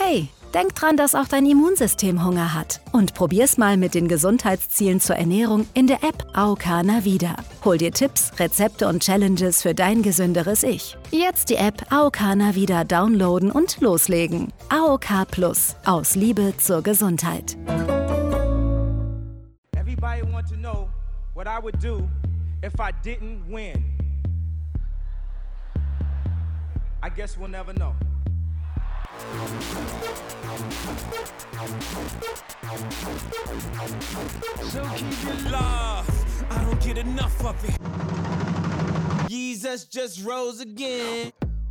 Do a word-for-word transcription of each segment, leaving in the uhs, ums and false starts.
Hey, denk dran, dass auch dein Immunsystem Hunger hat. Und probier's mal mit den Gesundheitszielen zur Ernährung in der App A O K Navida. Hol dir Tipps, Rezepte und Challenges für dein gesünderes Ich. Jetzt die App A O K Navida downloaden und loslegen. A O K Plus. Aus Liebe zur Gesundheit. Everybody want to know what I would do if I didn't win. I guess we'll never know. So keep it love, I don't get enough of it. Jesus just rose again.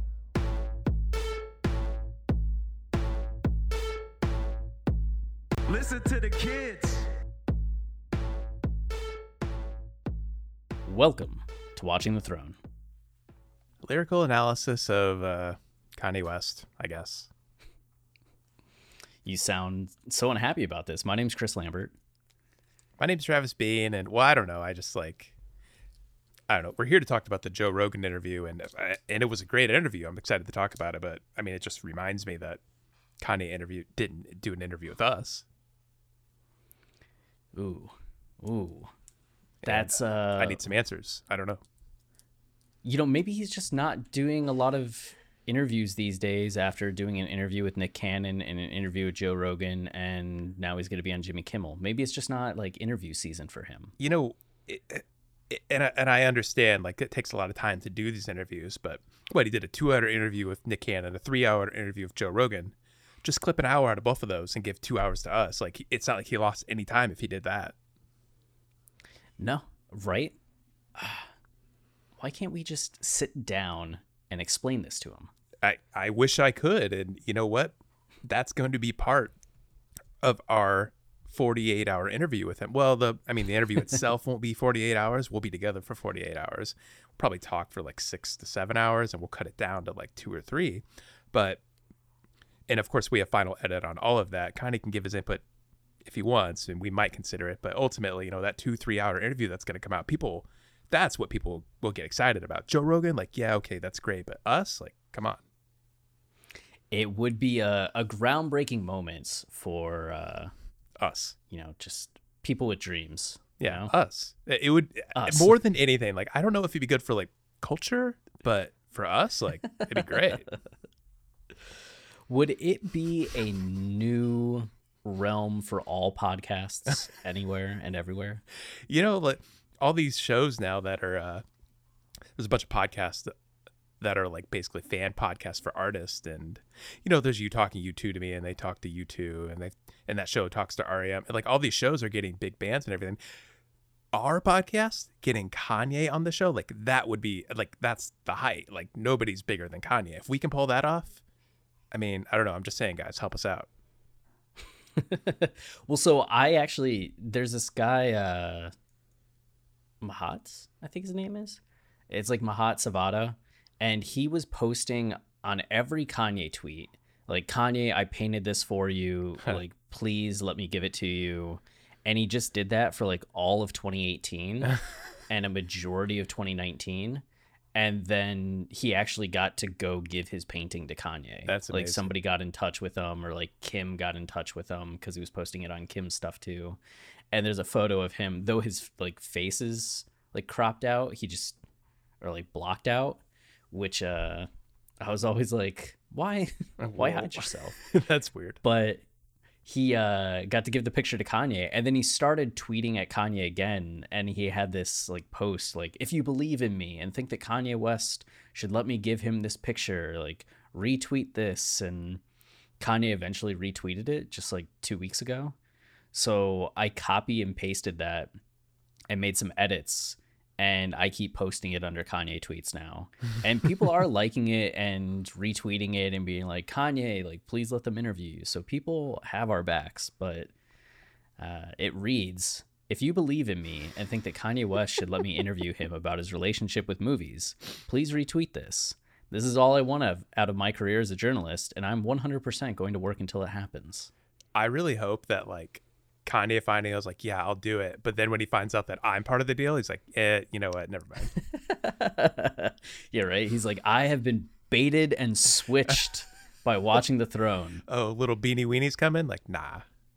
Listen to the kids. Welcome to Watching the Throne. Lyrical analysis of uh, Kanye West, I guess. You sound so unhappy about this. My name's Chris Lambert. My name's Travis Bean, and well, I don't know. I just like, I don't know. We're here to talk about the Joe Rogan interview, and and it was a great interview. I'm excited to talk about it, but I mean, it just reminds me that Kanye interview didn't do an interview with us. Ooh, ooh, that's. Uh, I need some answers. I don't know. You know, maybe he's just not doing a lot of interviews these days after doing an interview with Nick Cannon and an interview with Joe Rogan, and now he's going to be on Jimmy Kimmel. Maybe it's just not like interview season for him. You know, it, it, and, I, and I understand like it takes a lot of time to do these interviews, but what he did a two hour interview with Nick Cannon, a three hour interview with Joe Rogan, just clip an hour out of both of those and give two hours to us. Like it's not like he lost any time if he did that. No, right? Why can't we just sit down and explain this to him? I, I wish I could. And you know what? That's going to be part of our forty-eight hour interview with him. Well, the I mean, the interview itself won't be forty-eight hours. We'll be together for forty-eight hours. We'll probably talk for like six to seven hours and we'll cut it down to like two or three. But, and of course, we have final edit on all of that. Kind of can give his input if he wants, and we might consider it. But ultimately, you know, that two, three hour interview that's going to come out, people, that's what people will get excited about. Joe Rogan, like, yeah, okay, that's great. But us, like, come on. It would be a, a groundbreaking moment for uh, us, you know, just people with dreams. Yeah, you know? us. It would us. More than anything. Like, I don't know if it'd be good for like culture, but for us, like, it'd be great. Would it be a new realm for all podcasts anywhere and everywhere? You know, like all these shows now that are uh, there's a bunch of podcasts that. that are like basically fan podcasts for artists, and you know there's You Talking U two to Me, and they talk to U two, and they and that show talks to R E M, and like all these shows are getting big bands and everything. Our podcast getting Kanye on the show, like that would be like that's the height. Like nobody's bigger than Kanye. If we can pull that off, I mean, I don't know, I'm just saying, guys, help us out. Well, so I actually there's this guy uh Mahat, I think his name is. It's like Mahat Savada. And he was posting on every Kanye tweet, like, Kanye, I painted this for you. Like, please let me give it to you. And he just did that for like all of twenty eighteen and a majority of twenty nineteen. And then he actually got to go give his painting to Kanye. That's amazing. Like somebody got in touch with him, or like Kim got in touch with him because he was posting it on Kim's stuff too. And there's a photo of him, though his like face is like cropped out, he just, or like blocked out. Which uh, I was always like, why, why hide yourself? That's weird. But he uh, got to give the picture to Kanye, and then he started tweeting at Kanye again, and he had this like post like, if you believe in me and think that Kanye West should let me give him this picture, like retweet this. And Kanye eventually retweeted it just like two weeks ago. So I copy and pasted that and made some edits. And I keep posting it under Kanye tweets now. And people are liking it and retweeting it and being like, Kanye, like, please let them interview you. So people have our backs. But uh, it reads, if you believe in me and think that Kanye West should let me interview him about his relationship with movies, please retweet this. This is all I want out of my career as a journalist, and I'm one hundred percent going to work until it happens. I really hope that, like, Kanye finding, I was like, yeah, I'll do it. But then when he finds out that I'm part of the deal, he's like, eh, you know what? Never mind. Yeah, right. He's like, I have been baited and switched by watching The Throne. Oh, little beanie weenies coming? Like, nah.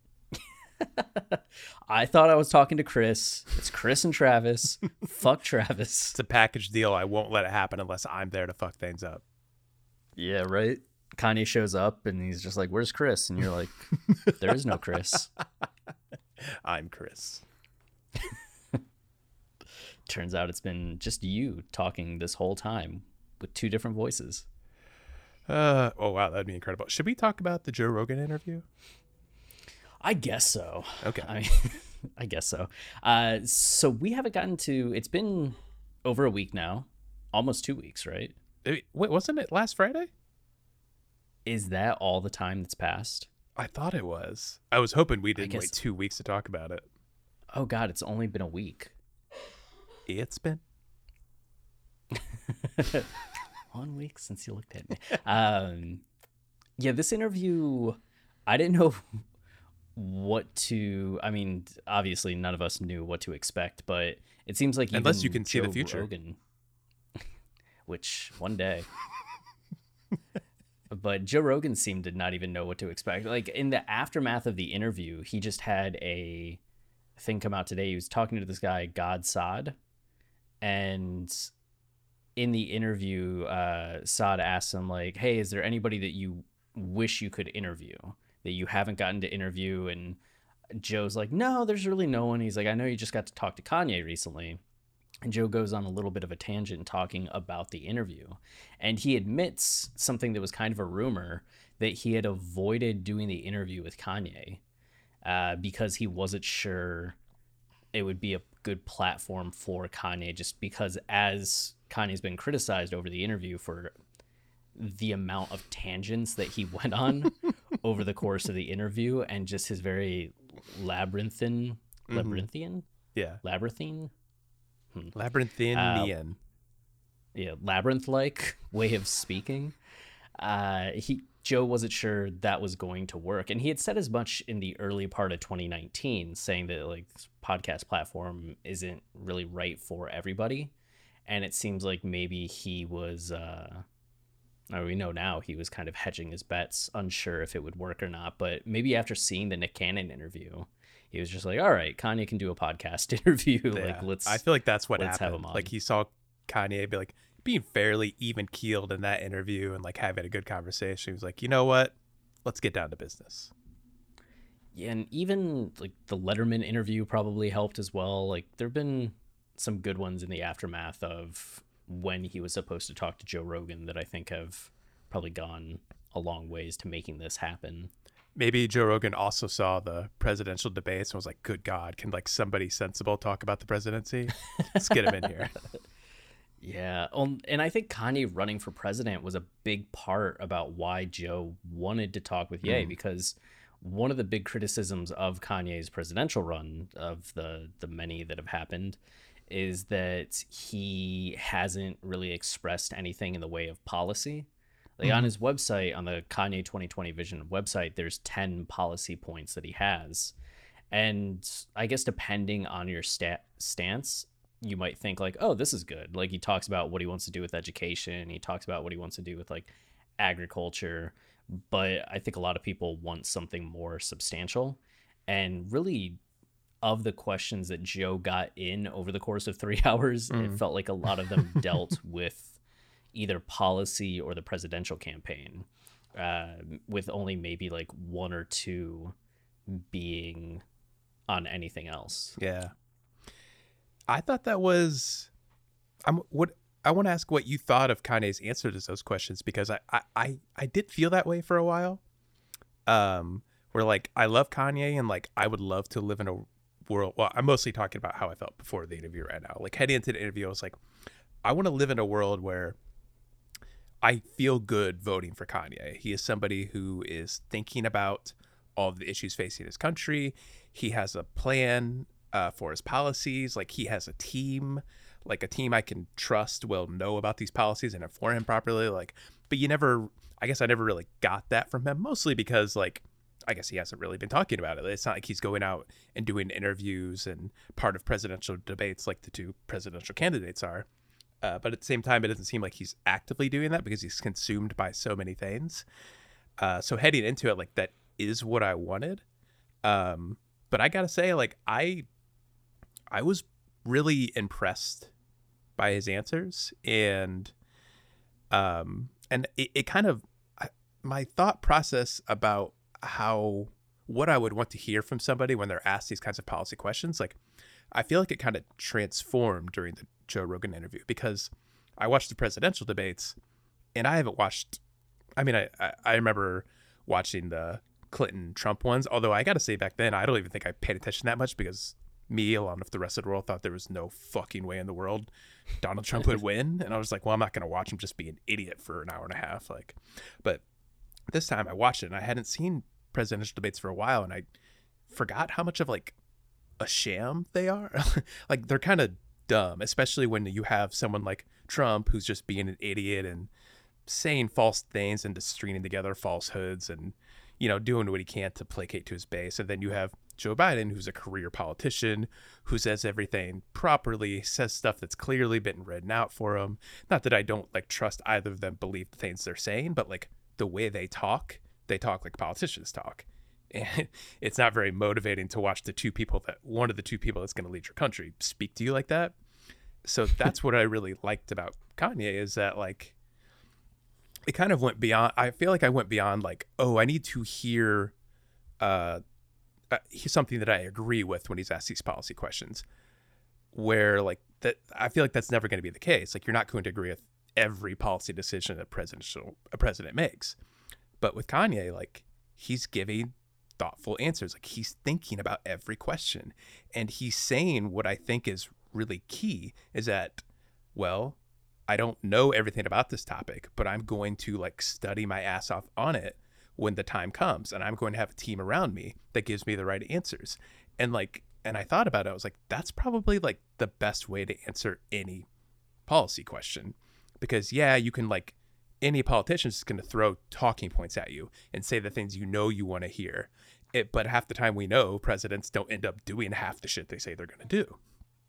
I thought I was talking to Chris. It's Chris and Travis. Fuck Travis. It's a package deal. I won't let it happen unless I'm there to fuck things up. Yeah, right? Kanye shows up and he's just like, where's Chris? And you're like, there is no Chris. I'm Chris. Turns out it's been just you talking this whole time with two different voices. Uh, oh, wow. That'd be incredible. Should we talk about the Joe Rogan interview? I guess so. Okay. I mean, I guess so. Uh, so we haven't gotten to, it's been over a week now, almost two weeks, right? Wait, wasn't it last Friday? Is that all the time that's passed? I thought it was. I was hoping we didn't guess... wait two weeks to talk about it. Oh, God, it's only been a week. It's been one week since you looked at me. Um, yeah, this interview, I didn't know what to, I mean, obviously none of us knew what to expect, but it seems like unless even you can see Joe the future, Rogan, which one day. But Joe Rogan seemed to not even know what to expect. Like in the aftermath of the interview, he just had a thing come out today. He was talking to this guy, God Saad. And in the interview, uh, Saad asked him like, hey, is there anybody that you wish you could interview that you haven't gotten to interview? And Joe's like, no, there's really no one. He's like, I know you just got to talk to Kanye recently. And Joe goes on a little bit of a tangent talking about the interview. And he admits something that was kind of a rumor, that he had avoided doing the interview with Kanye uh, because he wasn't sure it would be a good platform for Kanye, just because as Kanye's been criticized over the interview for the amount of tangents that he went on over the course of the interview and just his very labyrinthine, mm-hmm. labyrinthian? Yeah. Labyrinthine? Labyrinthian. Uh, yeah, labyrinth-like way of speaking. Uh, he Joe wasn't sure that was going to work, and he had said as much in the early part of twenty nineteen, saying that like this podcast platform isn't really right for everybody, and it seems like maybe he was. Uh, or we know now he was kind of hedging his bets, unsure if it would work or not. But maybe after seeing the Nick Cannon interview, he was just like, all right, Kanye can do a podcast interview. Yeah. Like, let's. I feel like that's what let's happened. Have him on. Like he saw Kanye be like being fairly even keeled in that interview and like having a good conversation. He was like, you know what? Let's get down to business. Yeah, and even like the Letterman interview probably helped as well. Like there've been some good ones in the aftermath of when he was supposed to talk to Joe Rogan that I think have probably gone a long ways to making this happen. Maybe Joe Rogan also saw the presidential debates and was like, good God, can like somebody sensible talk about the presidency? Let's get him in here. Yeah. Um, and I think Kanye running for president was a big part about why Joe wanted to talk with Ye, mm. because one of the big criticisms of Kanye's presidential run, of the, the many that have happened, is that he hasn't really expressed anything in the way of policy. Like mm-hmm. on his website, on the Kanye twenty twenty Vision website, there's ten policy points that he has. And I guess depending on your sta- stance, you might think like, oh, this is good. Like he talks about what he wants to do with education. He talks about what he wants to do with like agriculture. But I think a lot of people want something more substantial. And really, of the questions that Joe got in over the course of three hours, mm. it felt like a lot of them dealt with either policy or the presidential campaign, uh, with only maybe like one or two being on anything else. Yeah. I thought that was, I'm what I want to ask what you thought of Kanye's answer to those questions, because I, I, I, I did feel that way for a while. Um, where like, I love Kanye and like, I would love to live in a world. Well, I'm mostly talking about how I felt before the interview right now. Like heading into the interview, I was like, I want to live in a world where I feel good voting for Kanye. He is somebody who is thinking about all of the issues facing his country. He has a plan uh, for his policies. Like he has a team, like a team I can trust will know about these policies and inform him properly. Like, but you never, I guess I never really got that from him, mostly because like, I guess he hasn't really been talking about it. It's not like he's going out and doing interviews and part of presidential debates like the two presidential candidates are. Uh, but at the same time, it doesn't seem like he's actively doing that because he's consumed by so many things. Uh, so heading into it, like that is what I wanted. Um, but I gotta say, like I, I was really impressed by his answers, and, um, and it, it kind of, I, my thought process about how what I would want to hear from somebody when they're asked these kinds of policy questions, like I feel like it kind of transformed during the Joe Rogan interview, because I watched the presidential debates, and I haven't watched. I mean, I I, I remember watching the Clinton Trump ones, although I got to say back then, I don't even think I paid attention that much, because me, along with the rest of the world, thought there was no fucking way in the world Donald Trump would win. And I was like, well, I'm not going to watch him just be an idiot for an hour and a half. Like, but this time I watched it, and I hadn't seen presidential debates for a while, and I forgot how much of like a sham they are. Like, they're kind of dumb, especially when you have someone like Trump who's just being an idiot and saying false things and just stringing together falsehoods and, you know, doing what he can to placate to his base. And then you have Joe Biden, who's a career politician, who says everything properly, says stuff that's clearly been written out for him. Not that I don't like trust either of them believe the things they're saying, but like the way they talk, they talk like politicians talk. And it's not very motivating to watch the two people that one of the two people that's going to lead your country speak to you like that. So that's what I really liked about Kanye, is that like, it kind of went beyond, I feel like I went beyond like, oh, I need to hear uh, uh, something that I agree with when he's asked these policy questions, where like that, I feel like that's never going to be the case. Like, you're not going to agree with every policy decision a presidential, a president makes. But with Kanye, like, he's giving thoughtful answers. Like, he's thinking about every question, and he's saying what I think is really key is that, well, I don't know everything about this topic, but I'm going to like study my ass off on it when the time comes, and I'm going to have a team around me that gives me the right answers. And like, and I thought about it, I was like, that's probably like the best way to answer any policy question, because yeah, you can like, any politician is going to throw talking points at you and say the things you know you want to hear. It, but half the time we know presidents don't end up doing half the shit they say they're going to do.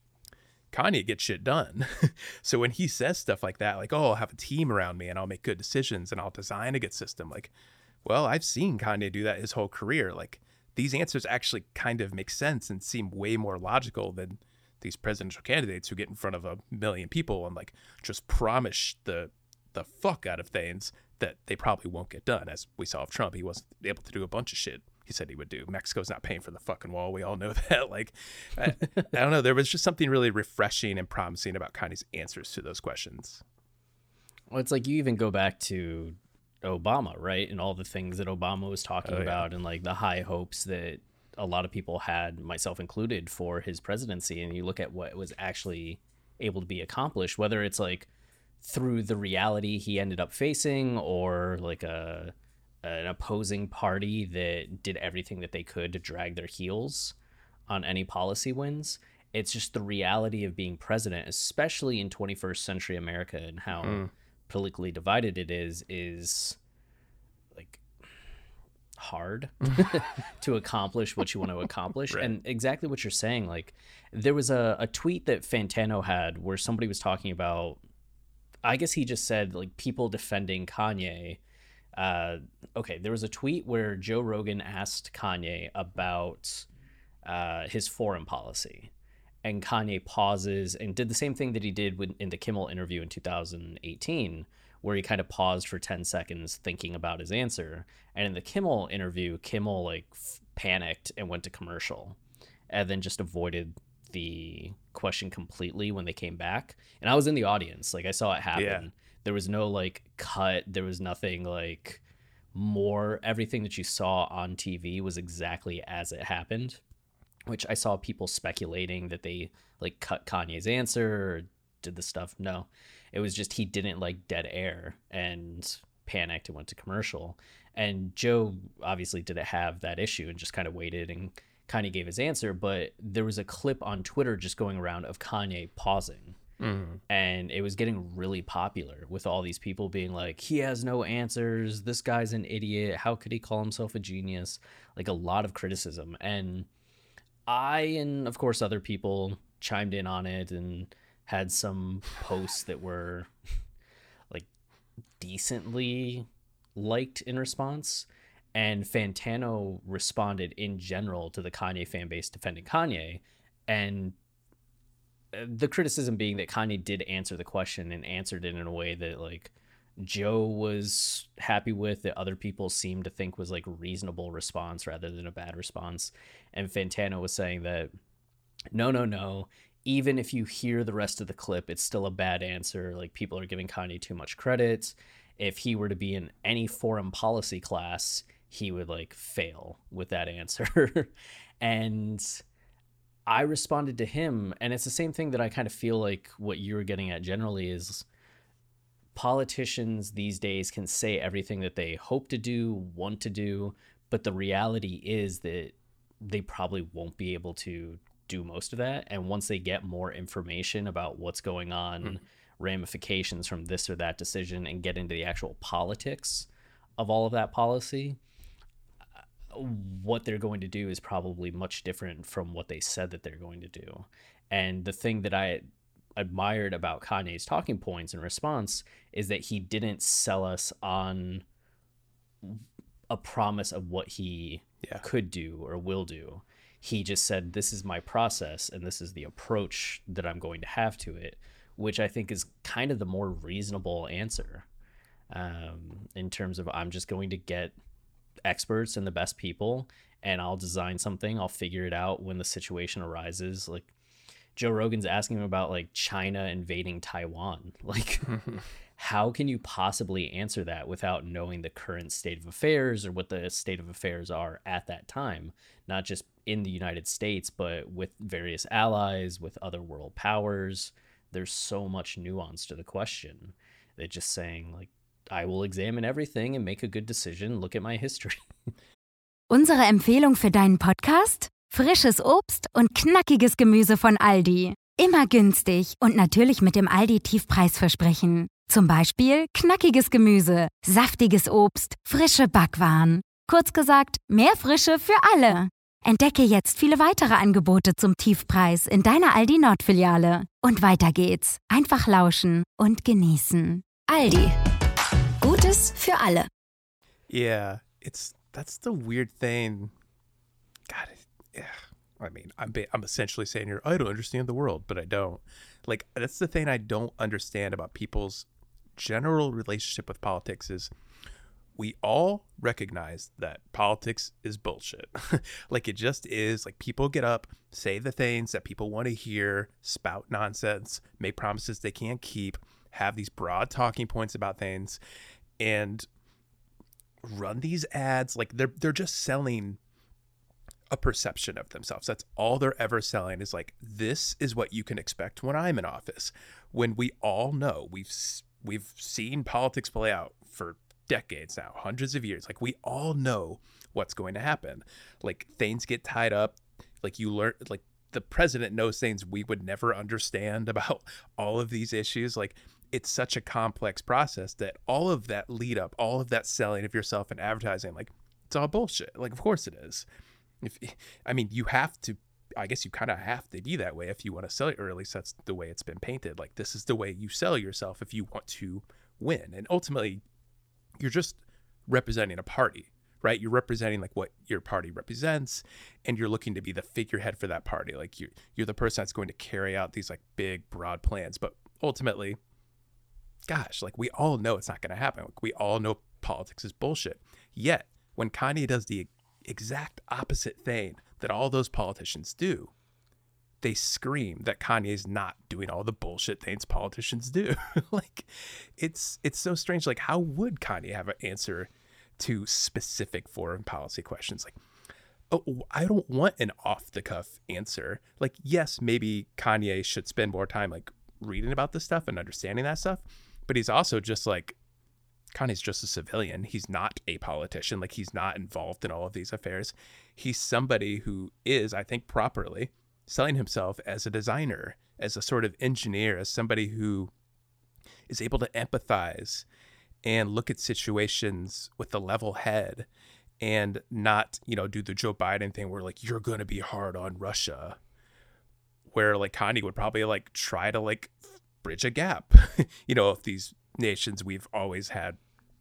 Kanye gets shit done. So when he says stuff like that, like, oh, I'll have a team around me and I'll make good decisions and I'll design a good system. Like, well, I've seen Kanye do that his whole career. Like, these answers actually kind of make sense and seem way more logical than these presidential candidates who get in front of a million people and like just promise the the fuck out of things that they probably won't get done. As we saw with Trump, he wasn't able to do a bunch of shit he said he would do. Mexico's not paying for the fucking wall. We all know that. Like, I, I don't know. There was just something really refreshing and promising about Kanye's answers to those questions. Well, it's like you even go back to Obama, right? And all the things that Obama was talking oh, about, yeah. and like the high hopes that a lot of people had, myself included, for his presidency. And you look at what was actually able to be accomplished, whether it's like through the reality he ended up facing, or like a an opposing party that did everything that they could to drag their heels on any policy wins. It's just the reality of being president, especially in twenty-first century America, and how mm. politically divided it is, is like hard to accomplish what you want to accomplish. Right. And exactly what you're saying, like there was a, a tweet that Fantano had where somebody was talking about, I guess he just said like people defending Kanye. Uh, okay, there was a tweet where Joe Rogan asked Kanye about uh, his foreign policy, and Kanye pauses and did the same thing that he did when, in the Kimmel interview in two thousand eighteen, where he kind of paused for ten seconds thinking about his answer. And in the Kimmel interview, Kimmel like f- panicked and went to commercial, and then just avoided the question completely when they came back. And I was in the audience, like I saw it happen. Yeah. There was no like cut. There was nothing like more. Everything that you saw on T V was exactly as it happened, which I saw people speculating that they like cut Kanye's answer or did the stuff. No, it was just he didn't like dead air and panicked and went to commercial. And Joe obviously didn't have that issue and just kind of waited and Kanye gave his answer. But there was a clip on Twitter just going around of Kanye pausing. Mm-hmm. And it was getting really popular with all these people being like, he has no answers. This guy's an idiot. How could he call himself a genius? Like a lot of criticism. And I, and of course other people chimed in on it and had some posts that were like decently liked in response, and Fantano responded in general to the Kanye fan base defending Kanye, and the criticism being that Kanye did answer the question and answered it in a way that like Joe was happy with, that other people seemed to think was like a reasonable response rather than a bad response. And Fantano was saying that no, no, no, even if you hear the rest of the clip, it's still a bad answer. Like, people are giving Kanye too much credit. If he were to be in any foreign policy class, he would like fail with that answer. And I responded to him, and it's the same thing that I kind of feel like what you were getting at generally is politicians these days can say everything that they hope to do, want to do, but the reality is that they probably won't be able to do most of that. And once they get more information about what's going on, mm. ramifications from this or that decision, and get into the actual politics of all of that policy, what they're going to do is probably much different from what they said that they're going to do. And the thing that I admired about Kanye's talking points in response is that he didn't sell us on a promise of what he yeah. could do or will do. He just said, this is my process and this is the approach that I'm going to have to it, which I think is kind of the more reasonable answer, um, in terms of I'm just going to get experts and the best people, and I'll design something. I'll figure it out when the situation arises. Like, Joe Rogan's asking him about like China invading Taiwan. Like, how can you possibly answer that without knowing the current state of affairs or what the state of affairs are at that time? Not just in the United States, but with various allies, with other world powers. There's so much nuance to the question that just saying like, I will examine everything and make a good decision. Look at my history. Unsere Empfehlung für deinen Podcast? Frisches Obst und knackiges Gemüse von Aldi. Immer günstig und natürlich mit dem Aldi-Tiefpreisversprechen. Zum Beispiel knackiges Gemüse, saftiges Obst, frische Backwaren. Kurz gesagt, mehr Frische für alle. Entdecke jetzt viele weitere Angebote zum Tiefpreis in deiner Aldi Nord-Filiale. Und weiter geht's. Einfach lauschen und genießen. Aldi. Gutes für alle. Yeah, it's that's the weird thing. God, yeah. I mean, I'm I'm essentially saying here, I don't understand the world, but I don't. Like, that's the thing I don't understand about people's general relationship with politics is we all recognize that politics is bullshit. Like, it just is. Like, people get up, say the things that people want to hear, spout nonsense, make promises they can't keep, have these broad talking points about things, and run these ads. Like, they're they're just selling a perception of themselves. That's all they're ever selling, is like, this is what you can expect when I'm in office. When we all know, we've we've seen politics play out for decades now, hundreds of years. Like, we all know what's going to happen. Like, things get tied up. Like, you learn, like, the president knows things we would never understand about all of these issues. Like, it's such a complex process that all of that lead up, all of that selling of yourself and advertising, like, it's all bullshit. Like, of course it is. If I mean, you have to, I guess you kind of have to be that way if you want to sell it, or at least that's the way it's been painted. Like, this is the way you sell yourself if you want to win. And ultimately, you're just representing a party, right? You're representing like what your party represents, and you're looking to be the figurehead for that party. Like, you're, you're the person that's going to carry out these like big, broad plans. But ultimately, gosh, like, we all know it's not going to happen. Like, we all know politics is bullshit. Yet, when Kanye does the exact opposite thing that all those politicians do, they scream that Kanye's not doing all the bullshit things politicians do. Like, it's it's so strange. Like, how would Kanye have an answer to specific foreign policy questions? Like, oh, I don't want an off-the-cuff answer. Like, yes, maybe Kanye should spend more time like reading about this stuff and understanding that stuff, but he's also just like, Kanye's just a civilian. He's not a politician. Like, he's not involved in all of these affairs. He's somebody who is, I think, properly selling himself as a designer, as a sort of engineer, as somebody who is able to empathize and look at situations with a level head, and not, you know, do the Joe Biden thing where like, you're going to be hard on Russia, where like Kanye would probably like try to like bridge a gap, you know, if these nations we've always had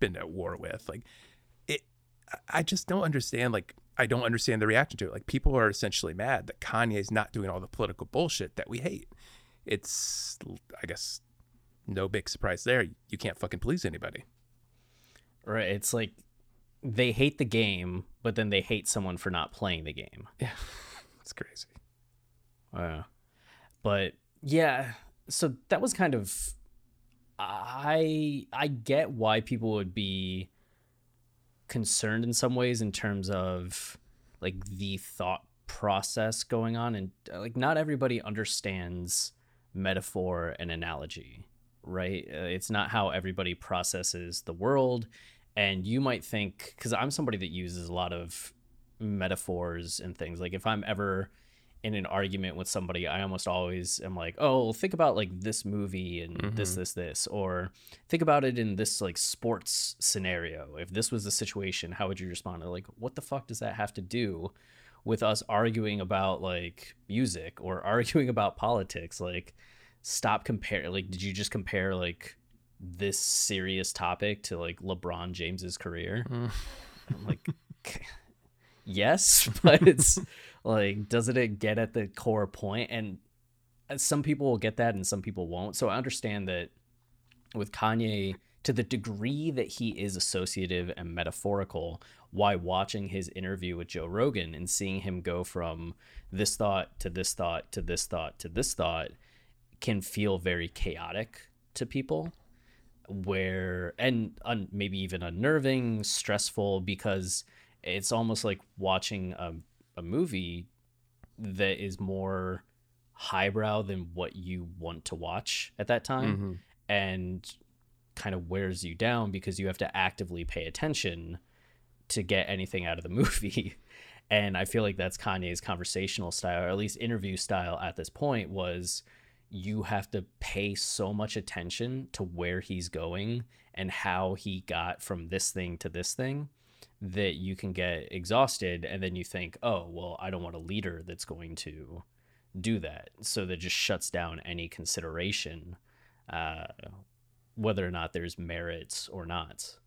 been at war with. Like it, I just don't understand. Like I don't understand the reaction to it. Like people are essentially mad that Kanye's not doing all the political bullshit that we hate. It's, I guess, no big surprise there. You can't fucking please anybody. Right. It's like they hate the game, but then they hate someone for not playing the game. Yeah. It's crazy. Uh, but yeah, so that was kind of, I I get why people would be concerned in some ways in terms of like the thought process going on, and like not everybody understands metaphor and analogy, right? Uh, it's not how everybody processes the world. And you might think, because I'm somebody that uses a lot of metaphors and things, like if I'm ever in an argument with somebody, I almost always am like, oh, think about like this movie and mm-hmm. this, this, this, or think about it in this like sports scenario. If this was the situation, how would you respond? To like, what the fuck does that have to do with us arguing about like music or arguing about politics? Like, stop comparing. Like, did you just compare like this serious topic to like LeBron James's career? Mm. I'm like, yes, but it's like, doesn't it get at the core point? And some people will get that and some people won't. So I understand that with Kanye, to the degree that he is associative and metaphorical, why watching his interview with Joe Rogan and seeing him go from this thought to this thought to this thought to this thought can feel very chaotic to people, where and un, maybe even unnerving, stressful, because it's almost like watching a, a movie that is more highbrow than what you want to watch at that time, mm-hmm. and kind of wears you down because you have to actively pay attention to get anything out of the movie. And I feel like that's Kanye's conversational style, or at least interview style at this point, was you have to pay so much attention to where he's going and how he got from this thing to this thing that you can get exhausted. And then you think, oh, well, I don't want a leader that's going to do that. So that just shuts down any consideration, uh, whether or not there's merits or not.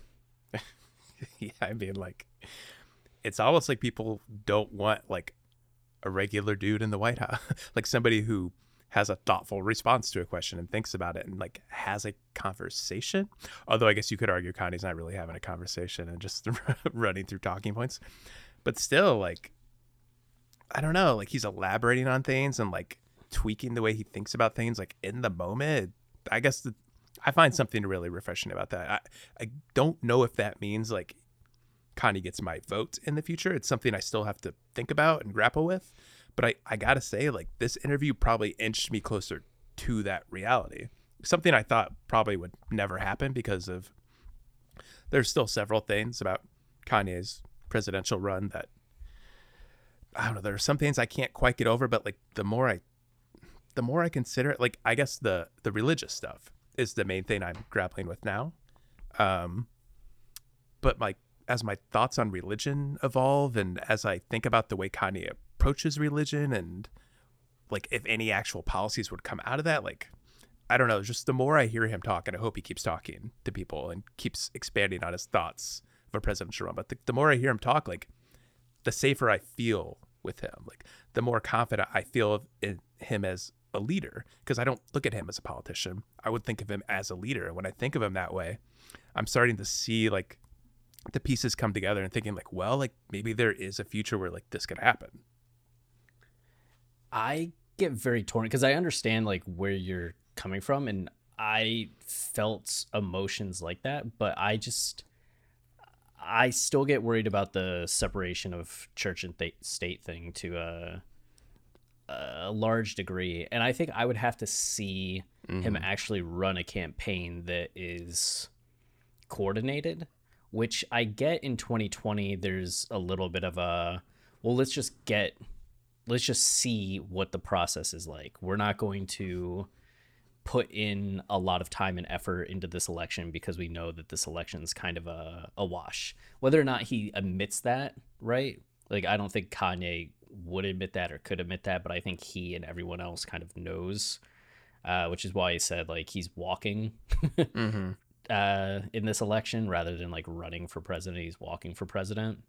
Yeah, I mean, like, it's almost like people don't want like a regular dude in the White House, like somebody who has a thoughtful response to a question and thinks about it and like has a conversation. Although I guess you could argue Kanye's not really having a conversation and just running through talking points, but still, like, I don't know, like he's elaborating on things and like tweaking the way he thinks about things, like in the moment. I guess the, I find something really refreshing about that. I, I don't know if that means like Kanye gets my vote in the future. It's something I still have to think about and grapple with. But I, I gotta say, like, this interview probably inched me closer to that reality. Something I thought probably would never happen because of there's still several things about Kanye's presidential run that, I don't know, there are some things I can't quite get over, but like the more I the more I consider it, like I guess the the religious stuff is the main thing I'm grappling with now. Um but like as my thoughts on religion evolve and as I think about the way Kanye approaches religion and like if any actual policies would come out of that, like I don't know, just the more I hear him talk, and I hope he keeps talking to people and keeps expanding on his thoughts of a presidential run, but the, the more I hear him talk, like the safer I feel with him, like the more confident I feel in him as a leader, because I don't look at him as a politician. I would think of him as a leader, and when I think of him that way, I'm starting to see like the pieces come together and thinking like, well, like maybe there is a future where like this could happen. I get very torn because I understand like where you're coming from, and I felt emotions like that, but I just I still get worried about the separation of church and th- state thing to a, a large degree, and I think I would have to see mm-hmm. him actually run a campaign that is coordinated, which I get in twenty twenty. There's a little bit of a, well, let's just get let's just see what the process is like. We're not going to put in a lot of time and effort into this election because we know that this election is kind of a, a wash. Whether or not he admits that, right? Like, I don't think Kanye would admit that or could admit that, but I think he and everyone else kind of knows, uh, which is why he said, like, he's walking mm-hmm. uh, in this election rather than like running for president. He's walking for president.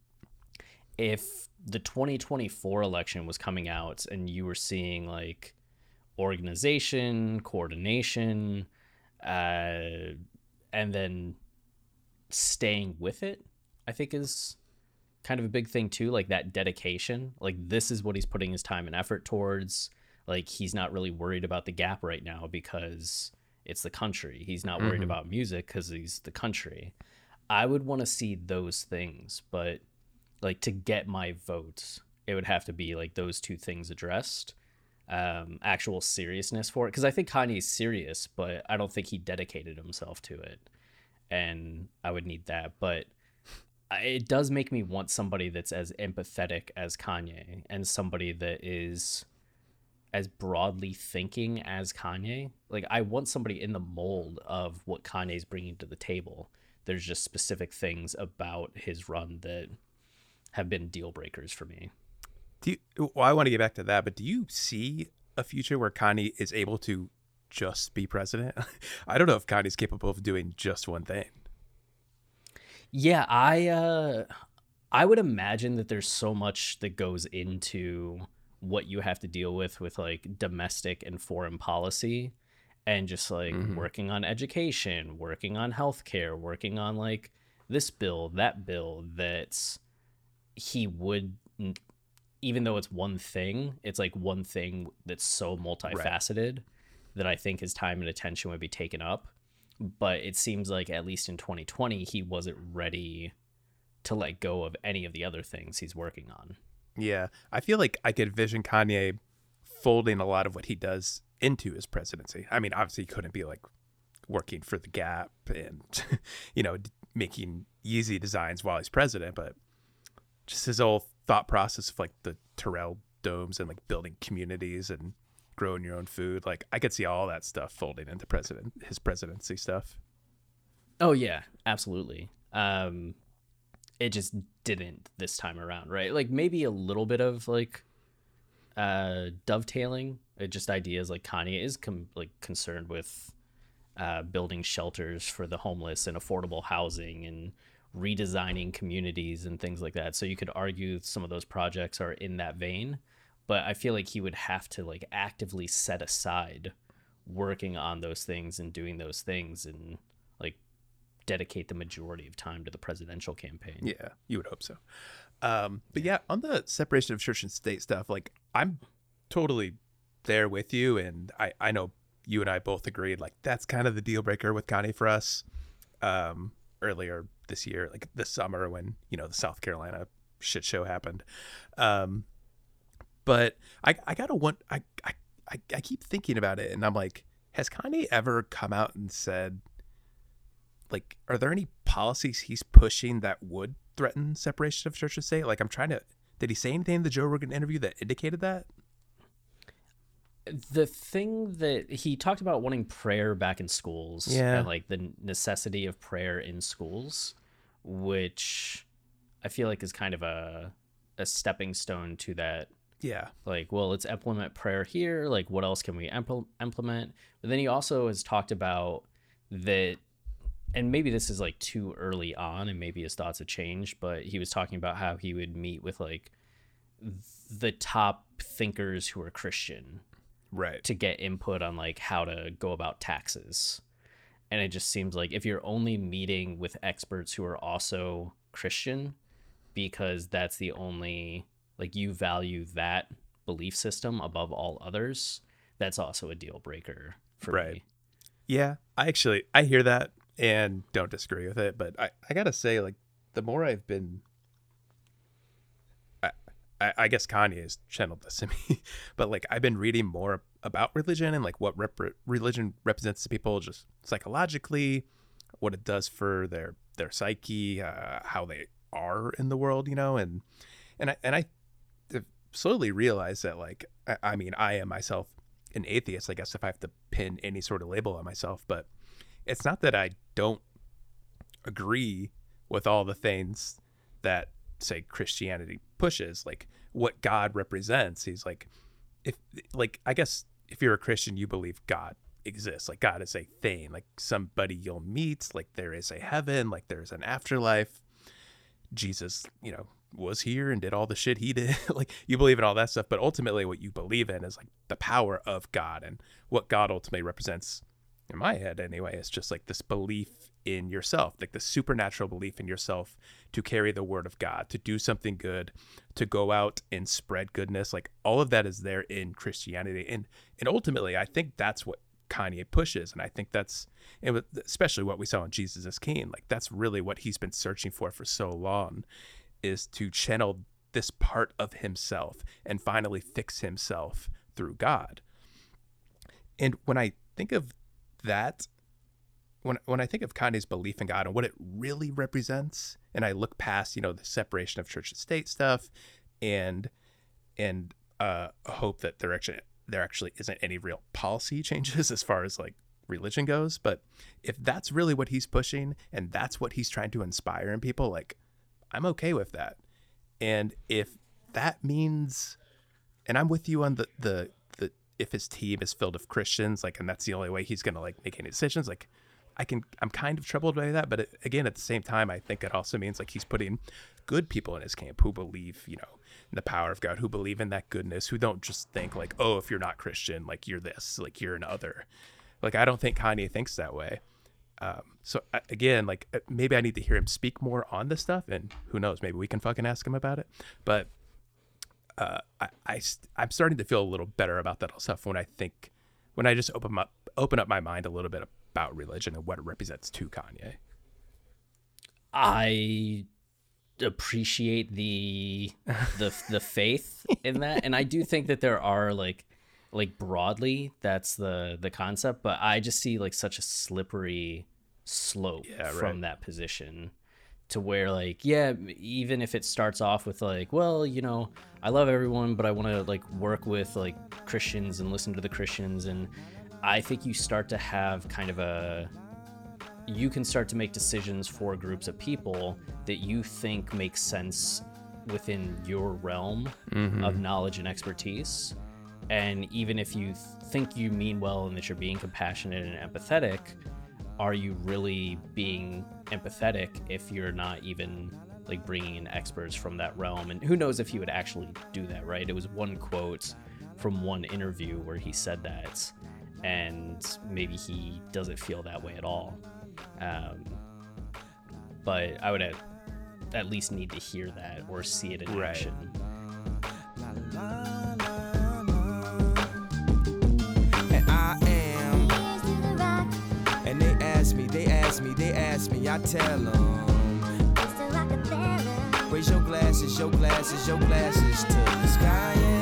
If the twenty twenty-four election was coming out and you were seeing like organization, coordination, uh, and then staying with it, I think is kind of a big thing too. Like that dedication, like this is what he's putting his time and effort towards. Like he's not really worried about the gap right now because it's the country. He's not worried mm-hmm. about music because he's the country. I would want to see those things, but like to get my votes, it would have to be like those two things addressed. Um, actual seriousness for it. Because I think Kanye's serious, but I don't think he dedicated himself to it. And I would need that. But it does make me want somebody that's as empathetic as Kanye and somebody that is as broadly thinking as Kanye. Like I want somebody in the mold of what Kanye's bringing to the table. There's just specific things about his run that have been deal breakers for me. Do you, well, I want to get back to that, but do you see a future where Kanye is able to just be president? I don't know if Kanye's capable of doing just one thing. Yeah, I uh, I would imagine that there's so much that goes into what you have to deal with with like domestic and foreign policy and just like mm-hmm. working on education, working on healthcare, working on like this bill, that bill, that's he would, even though it's one thing, it's like one thing that's so multifaceted right. that I think his time and attention would be taken up. But it seems like at least in twenty twenty, he wasn't ready to let go of any of the other things he's working on. Yeah, I feel like I could envision Kanye folding a lot of what he does into his presidency. I mean, obviously he couldn't be like working for the Gap and, you know, making Yeezy designs while he's president, but just his whole thought process of like the Terrell domes and like building communities and growing your own food. Like I could see all that stuff folding into president, his presidency stuff. Oh yeah, absolutely. Um, it just didn't this time around, right? Like maybe a little bit of like uh, dovetailing, uh, just ideas like Kanye is com- like concerned with uh, building shelters for the homeless and affordable housing and redesigning communities and things like that. So you could argue some of those projects are in that vein, but I feel like he would have to like actively set aside working on those things and doing those things and like dedicate the majority of time to the presidential campaign. Yeah, you would hope so. Um, but yeah, on the separation of church and state stuff, like I'm totally there with you. And I, I know you and I both agreed, like that's kind of the deal breaker with Kanye for us. Um, earlier this year, like this summer when, you know, the South Carolina shit show happened. Um, but I, I gotta want, I, I, I keep thinking about it and I'm like, has Kanye ever come out and said, like, are there any policies he's pushing that would threaten separation of church and state? Like, I'm trying to, did he say anything in the Joe Rogan interview that indicated that? The thing that he talked about wanting prayer back in schools yeah. and like the necessity of prayer in schools, which I feel like is kind of a a stepping stone to that. Yeah. Like, well, let's implement prayer here. Like, what else can we impl- implement? But then he also has talked about that, and maybe this is like too early on and maybe his thoughts have changed, but he was talking about how he would meet with like the top thinkers who are Christian. Right. To get input on like how to go about taxes. And it just seems like if you're only meeting with experts who are also Christian, because that's the only, like you value that belief system above all others, that's also a deal breaker for right. me. Yeah, I actually, I hear that and don't disagree with it. But I, I got to say, like, the more I've been, I, I guess Kanye has channeled this to me, but like I've been reading more about religion and like what rep- religion represents to people just psychologically, what it does for their their psyche, uh, how they are in the world, you know, and and I and I slowly realized that like I, I mean I am myself an atheist, I guess, if I have to pin any sort of label on myself, but it's not that I don't agree with all the things that say Christianity pushes, like what God represents. He's like, if like I guess if you're a Christian, you believe God exists. Like God is a thing, like somebody you'll meet, like there is a heaven, like there's an afterlife. Jesus, you know, was here and did all the shit he did. Like you believe in all that stuff, but ultimately what you believe in is like the power of God, and what God ultimately represents in my head anyway is just like this belief in yourself, like the supernatural belief in yourself to carry the word of God, to do something good, to go out and spread goodness. Like all of that is there in Christianity. And and ultimately, I think that's what Kanye pushes. And I think that's, and especially what we saw in Jesus is King, like that's really what he's been searching for for so long, is to channel this part of himself and finally fix himself through God. And when I think of that, when when I think of Kanye's belief in God and what it really represents, and I look past, you know, the separation of church and state stuff, and and uh, hope that there actually there actually isn't any real policy changes as far as like religion goes. But if that's really what he's pushing and that's what he's trying to inspire in people, like I'm okay with that. And if that means, and I'm with you on the the the if his team is filled with Christians, like, and that's the only way he's gonna like make any decisions, like. I can, I'm kind of troubled by that, but it, again, at the same time, I think it also means like he's putting good people in his camp who believe, you know, in the power of God, who believe in that goodness, who don't just think like, oh, if you're not Christian, like you're this, like you're an other. Like, I don't think Kanye thinks that way. Um, so I, again, like maybe I need to hear him speak more on this stuff, and who knows, maybe we can fucking ask him about it. But uh, I, I, I'm starting to feel a little better about that stuff when I think, when I just open up, open up my mind a little bit about religion and what it represents to Kanye. I appreciate the the the faith in that, and I do think that there are like like broadly that's the the concept, but I just see like such a slippery slope yeah, right. from that position to where like yeah, even if it starts off with like, well, you know, I love everyone, but I want to like work with like Christians and listen to the Christians, and I think you start to have kind of a, you can start to make decisions for groups of people that you think make sense within your realm mm-hmm. of knowledge and expertise. And even if you think you mean well and that you're being compassionate and empathetic, are you really being empathetic if you're not even like bringing in experts from that realm? And who knows if he would actually do that, right? It was one quote from one interview where he said that. And maybe he doesn't feel that way at all. Um, but I would at, at least need to hear that or see it in right. action. And I am. And they ask me, they ask me, they ask me, I tell them. Raise your glasses, your glasses, your glasses to the sky.